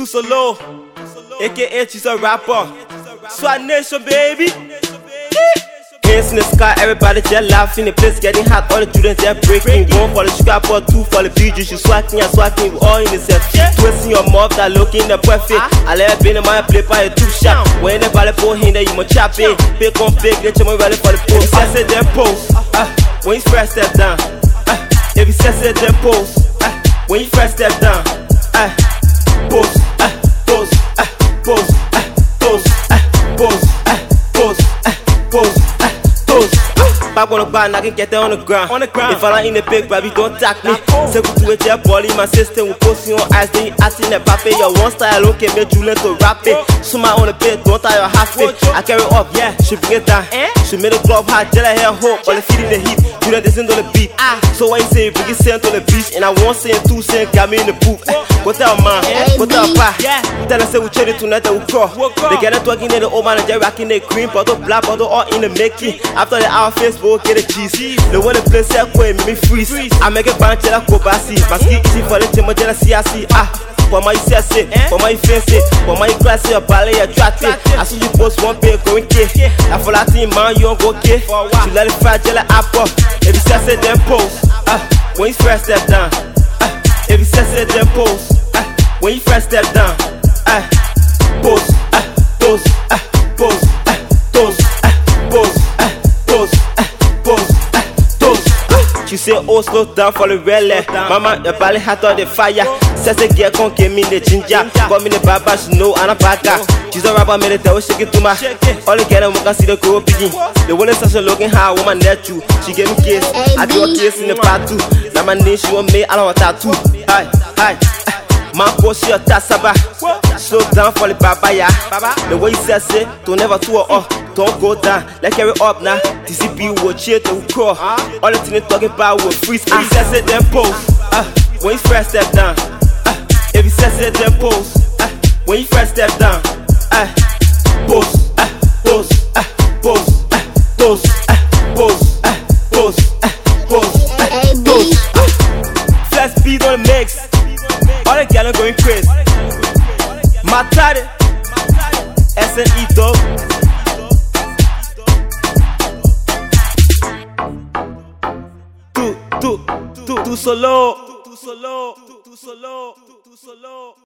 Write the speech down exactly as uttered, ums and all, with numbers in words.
Too Solo, aka she's a rapper. Swat Nation, baby. Hands in the sky, everybody just laughing. The place getting hot, all the students just breaking. One for the sugar pot, two for the beat juice. You swacking, you swacking, we all in the set. Twisting your mouth, that looking the perfect. I let it be in my play by a two shot. When the ball for him, then you must chop it. Pick on pick, get your ready for the post. If you say then post, uh, when you first step down. Uh, if you say then post, uh, when you first step down. Uh, post, uh, post, uh, post, uh, post, uh, post, uh, post, uh, post. Back on the bar, I can get there on the ground. On the ground. If I'm in the big baby, don't attack me. Say good to it, your body, my system will post you on ice. Then you acting the pape. Your one style, don't get me Julian to rap it. Suma on the bed, don't tie your half it. I carry up, yeah, she bring it down. She made a glove hot, gel hair hope. All the feet in the heat, Julian descend on the beat. So when you say, bring it sent on the beach. And I won't say two cents, got me in the booth. Go tell man, go tell pa. Tell us, say we trade it tonight, we crawl. They get it talking in the old man, and they're rocking the cream, bottle, black bottle, all in the making. After the hour, Facebook. Get a cheese. The one that plays that way, make me freeze. I make a bunch of cobasi. My ski easy for the team, I see. I see. Ah, for my C S A, for my fancy, for my class, your ballet, your tracking. I see you post one pay going K. I for that team, man, you don't go K. You let it fragile apple. If you say then post, ah, when you first step down. Ah, if you say then post, ah, when you first step down. Ah, post, ah, post, ah, post, ah, post, ah, post, ah, post, ah. She say, oh, slow down for the relay. Mama, your belly hat on the fire. Says the girl can't give me the ginger. Got me the baba, she know I'm a bad guy. She's a rapper, made it tell shake it to my. All the girls can see the girl picking. The one is such a looking high woman net you. She gave me kiss. I do a kiss in the part two. Now my name, she want me, I don't want tattoo. Hi, hi. Man, post your tassaba. Slow down for the baba, yeah. The way you says it, don't never tour off. Don't go down, let's carry up now. T C B will cheer to crawl. All the things talking about will freeze. If you says it, then post. Uh, when you first step down. Uh, if you says it, then post. Uh, when you first step down. Uh, post. Uh, post. Uh, post. Uh, post. Uh, post. Uh, post. Uh, post. Uh, post. Uh, Flex beat on the mix. All the girls going crazy. Matade. S N E dope. Too, too, too, too solo, too solo, too solo, too solo.